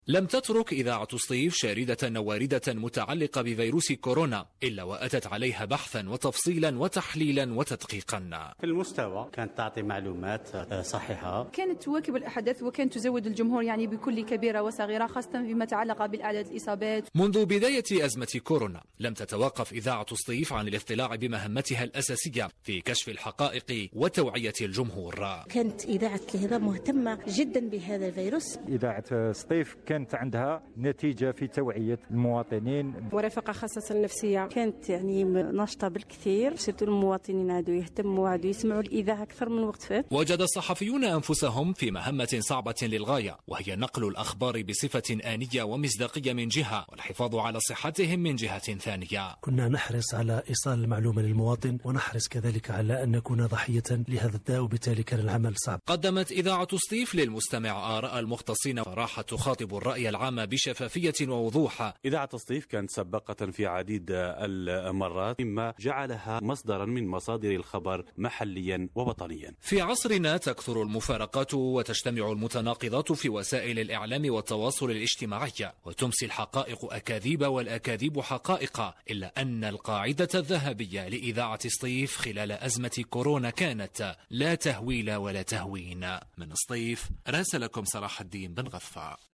لم تترك إذاعة سطيف شاردة واردة متعلقة بفيروس كورونا إلا وأتت عليها بحثا وتفصيلا وتحليلا وتدقيقا. في المستوى كانت تعطي معلومات صحيحة، كانت تواكب الأحداث وكانت تزود الجمهور بكل كبيرة وصغيرة، خاصة فيما يتعلق بالأعداد الإصابات. منذ بداية أزمة كورونا لم تتوقف إذاعة سطيف عن الاطلاع بمهمتها الأساسية في كشف الحقائق وتوعية الجمهور. كانت إذاعة الهضاب مهتمة جدا بهذا الفيروس. إذاعة سطيف كانت عندها نتيجة في توعية المواطنين، ورفقة خاصة النفسية كانت ناشطة بالكثير، سيرتو المواطنين عادوا يهتموا وعادوا يسمعوا الإذاعة أكثر من وقت فات. وجد الصحفيون أنفسهم في مهمة صعبة للغاية، وهي نقل الأخبار بصفة آنية ومصداقية من جهة، والحفاظ على صحتهم من جهة ثانية. كنا نحرص على إيصال المعلومة للمواطن، ونحرص كذلك على أن نكون ضحية لهذا الداء، وبالتالي كان العمل صعب. قدمت إذاعة سطيف للمستمع آراء المختصين وراحة تخاطب الرأي العام بشفافية ووضوح. إذاعة سطيف كانت سباقة في عديد المرات، مما جعلها مصدرا من مصادر الخبر محليا ووطنيا. في عصرنا تكثر المفارقات وتجتمع المتناقضات في وسائل الإعلام والتواصل الاجتماعي، وتمسي الحقائق أكاذيب والأكاذيب حقائق، إلا أن القاعدة الذهبية لإذاعة سطيف خلال أزمة كورونا كانت لا تهويل ولا تهوين. من سطيف راسلكم صلاح الدين بن غفة.